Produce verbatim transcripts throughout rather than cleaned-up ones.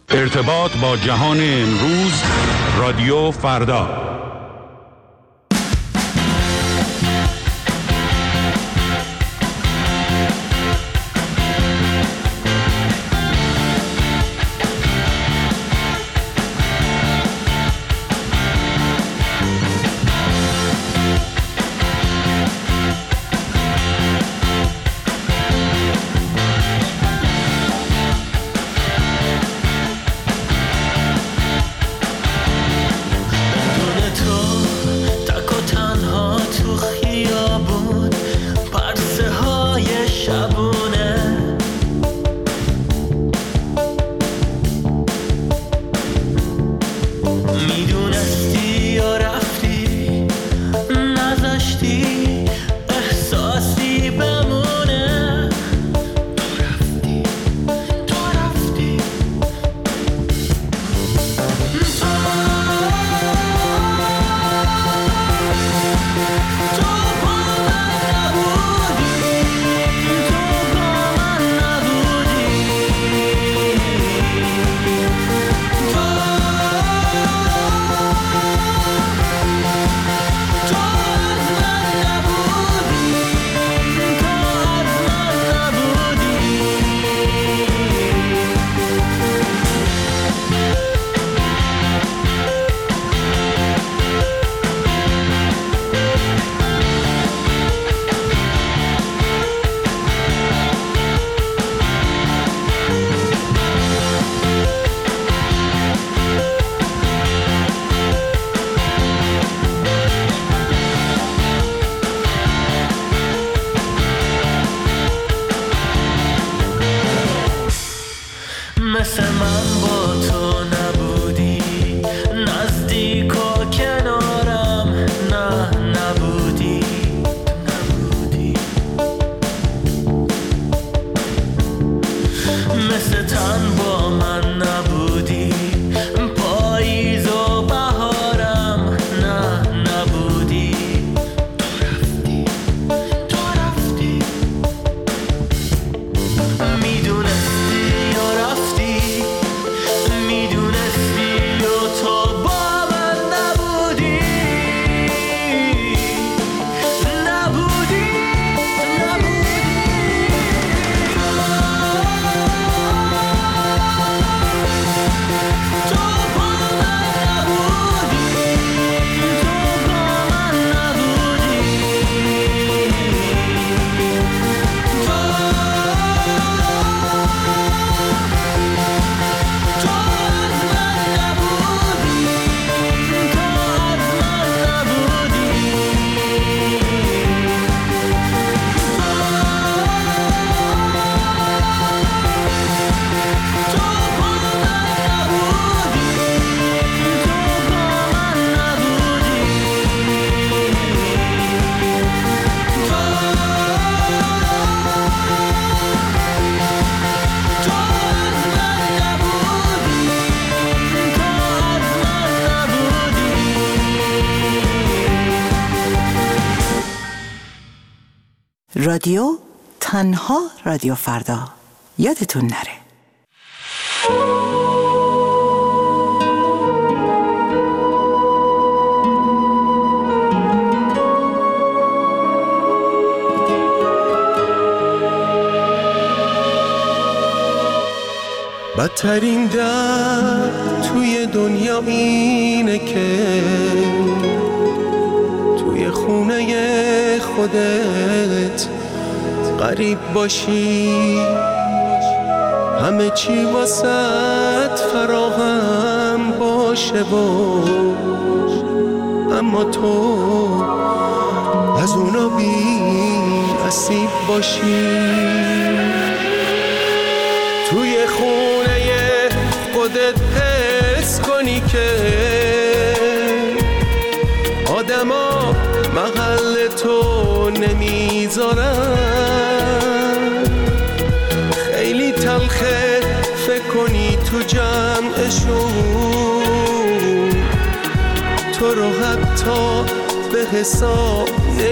ارتباط با جهان امروز، رادیو فردا. رادیو تنها رادیو فردا، یادتون نره. بدترین درد توی دنیا اینه که توی خونه خودت غریب باشی، همه چی واسط فراهم باشه و اما تو از اونا بی نصیب باشی. توی خونه خودت حس کنی که آدما محل تو نمیذارن، خیلی تلخه فکر کنی تو جمعشون تو رو حتی به حساب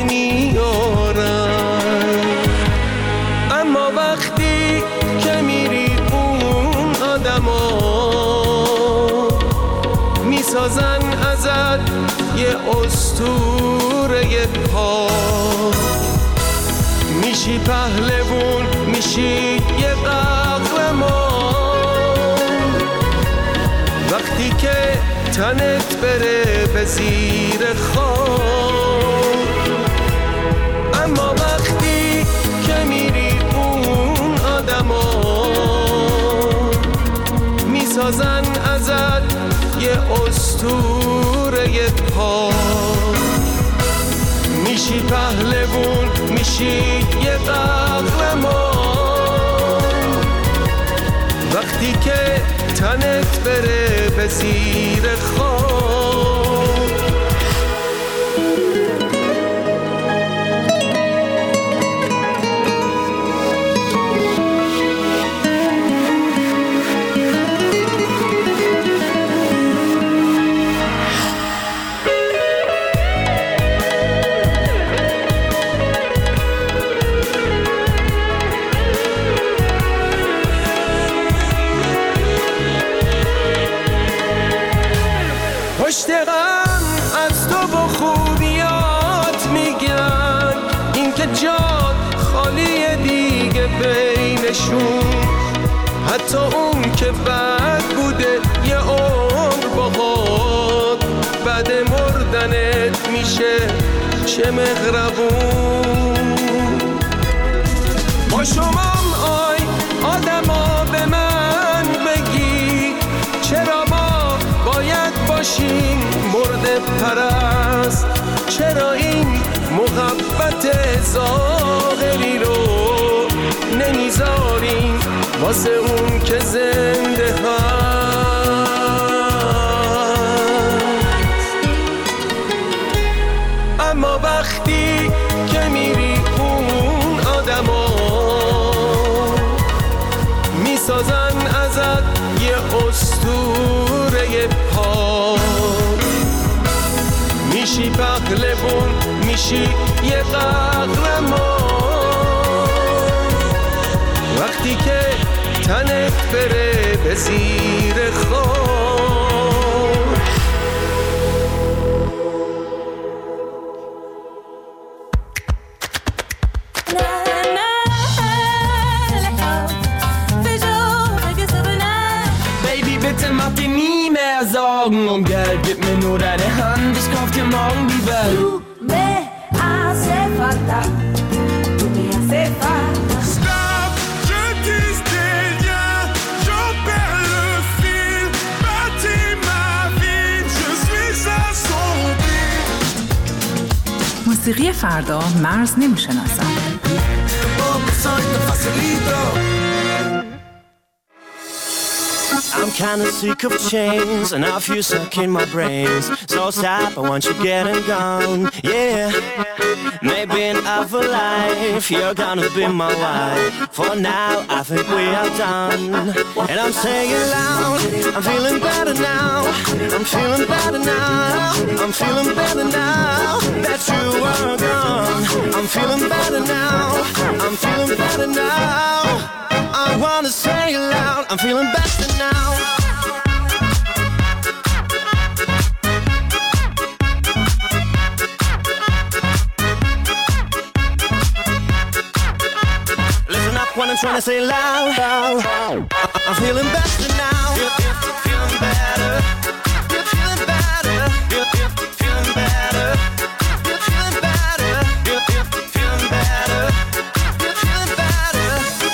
نمیارن. اما وقتی که میری اون آدما میسازن ازت یه اسطوره پاک. میشی پهلوون، میشی یه قهرمان وقتی که تنت بره به زیر خاک. اما وقتی که میری اون آدما میسازن ازت یه اسطوره پاک. میشی پهلوون، میشی یه قهرمان وقتی که تنت بره به زیر خاک. پشت غم از تو با خوبیات میگن این که جات خالیه دیگه بینشون. حتی اون که بد بوده یه عمر باهات بعد مردنت میشه چه مهربون. با شمام آی آدما به من بگی چرا ما باید باشیم مرده پرست؟ چرا این محبت ظاهری رو نمیذاریم واسه اون که زنده هست؟ اما وقتی که میری اون آدما میسازن ازت یه اسطوره پاک. میشی پهلوون، میشی یه قهرمان وقتی که تنت بره به زیر خاک. Mach dir nie mehr Sorgen um Geld, gib mir nur deine Hand, ich kauf dir morgen die Welt. Tu me hace falta, tu me hace falta. Stop, je tisse des liens, j'en perds le fil. Bâtis ma vie, je suis assombri. موسیقی فردا مرز نمیشناسد. I'm kinda sick of chains and I feel stuck in my brains. So stop, I want you getting gone, yeah. Maybe in other life you're gonna be my wife. For now, I think we are done. And I'm saying loud, I'm feeling better now. I'm feeling better now. I'm feeling better now that you are gone. I'm feeling better now. I'm feeling better now. I wanna say it loud, I'm feeling better now. Listen up when I'm trying to say loud, loud. I'm feeling better now. Feeling better. You're feeling better. You're feeling better. You're feeling better. You're feeling better. You're feeling better.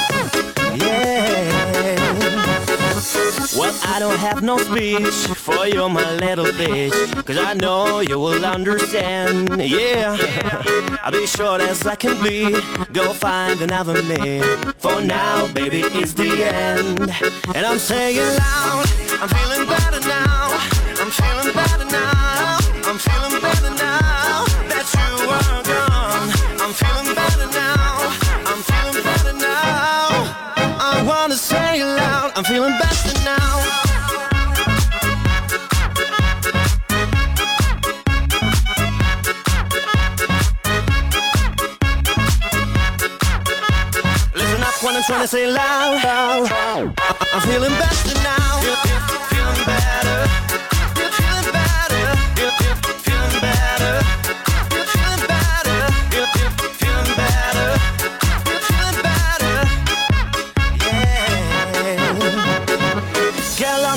Well, I don't have no speech for you, my little bitch, cause I know you will understand, yeah. I'll be short as I can be, go find another man. For now, baby, it's the end. And I'm saying loud, I'm feeling better now. I'm feeling better now. I'm feeling better now that you are gone. I'm feeling better now. I'm feeling better now. I wanna say it loud, I'm feeling better now. Listen up when I'm trying to say loud, loud. I'm feeling better now. You're feeling better. You're feeling better.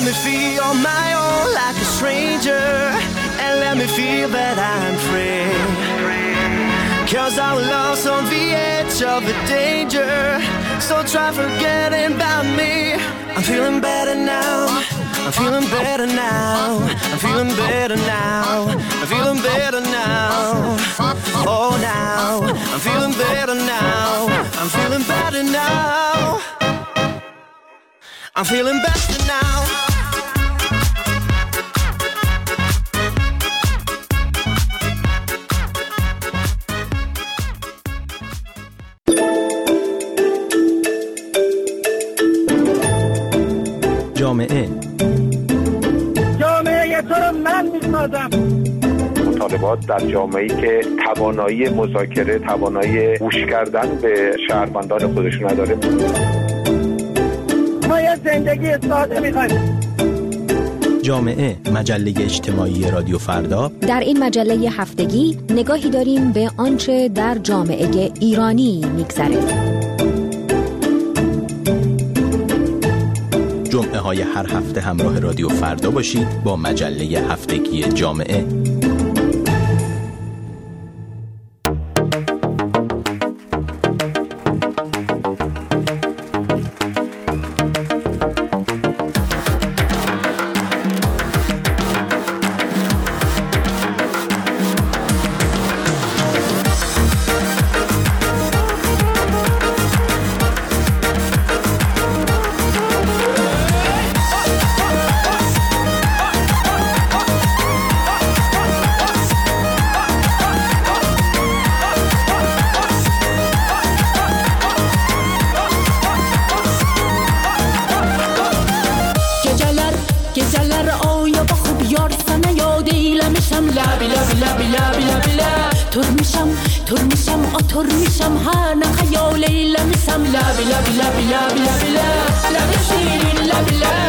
me feel on my own like a stranger, and let me feel that I'm free. Cause our love's on the edge of a danger, so try forgetting about me. I'm feeling better now, I'm feeling better now, I'm feeling better now, I'm feeling better now. Oh now, I'm feeling better now, I'm feeling better now, I'm feeling better now. جامعه جامعه تو رو من میسازم. مطالبات در جامعه‌ای که توانایی مذاکره، توانایی گوش کردن به شهروندان خودش نداره. ما یه زندگی ساده می‌خوایم. جامعه، مجله اجتماعی رادیو فردا. در این مجله هفتگی نگاهی داریم به آنچه در جامعه ایرانی می‌گذره. جمعه های هر هفته همراه رادیو فردا باشید با مجله هفتگی جامعه. Love, love, love, love, love, love, love, love, love, love,